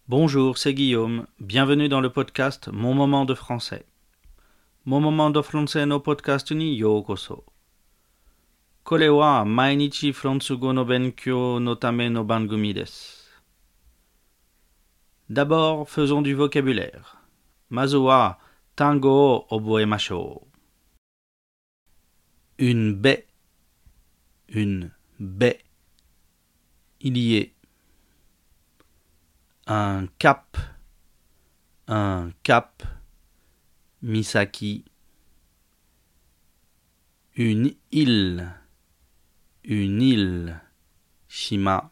Bonjour, c'est Guillaume. Bienvenue dans le podcast Mon moment de français. Mon moment de français no podcast ni yokoso. Kore wa mainichi fransugo no benkyou no tame no bangumi desu. D'abord, faisons du vocabulaire. Mazu wa tango o oboemashou. Une baie. Une baie. Il y est. Un cap. Un cap. Misaki. Une île. Une île. Shima.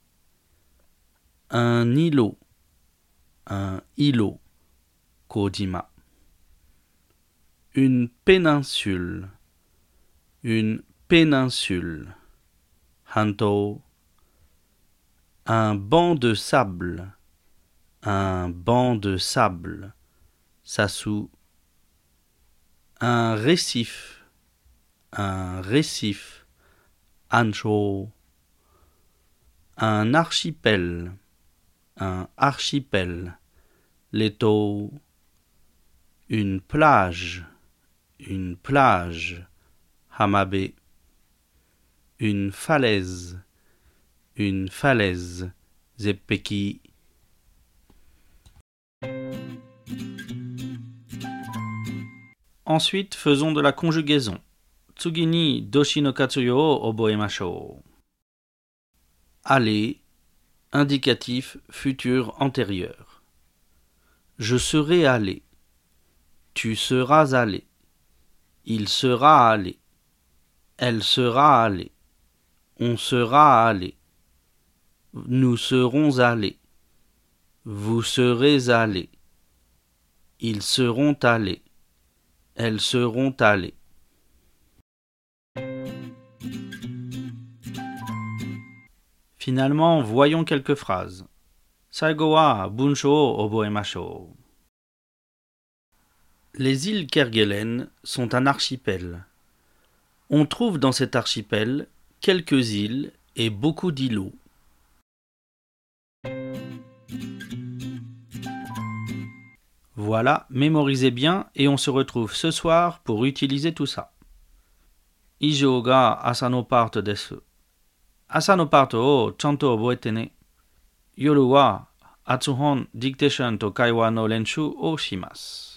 Un îlot. Un îlot. Kojima. Une péninsule. Une péninsule. Hanto. Un banc de sable. Un banc de sable. Sasu. Un récif. Un récif. Ancho. Un archipel. Un archipel. Leto. Une plage. Une plage. Hamabe. Une falaise. Une falaise. Zeppeki. Ensuite, faisons de la conjugaison. Tsugi ni doshi no katsuyo o oboemashou. Aller, indicatif futur antérieur. Je serai allé. Tu seras allé. Il sera allé. Elle sera allée. On sera allé. Nous serons allés. Vous serez allés. Ils seront allés. Elles seront allées. Finalement, voyons quelques phrases. Saigo wa bunsho o oboemashou. Les îles Kerguelen sont un archipel. On trouve dans cet archipel quelques îles et beaucoup d'îlots. Voilà, mémorisez bien et on se retrouve ce soir pour utiliser tout ça. Ijou ga asa no part desu. Asa no part o chanto oboete ne. Yoru wa atsuhon dictation to kaiwa no lenshu o shimasu.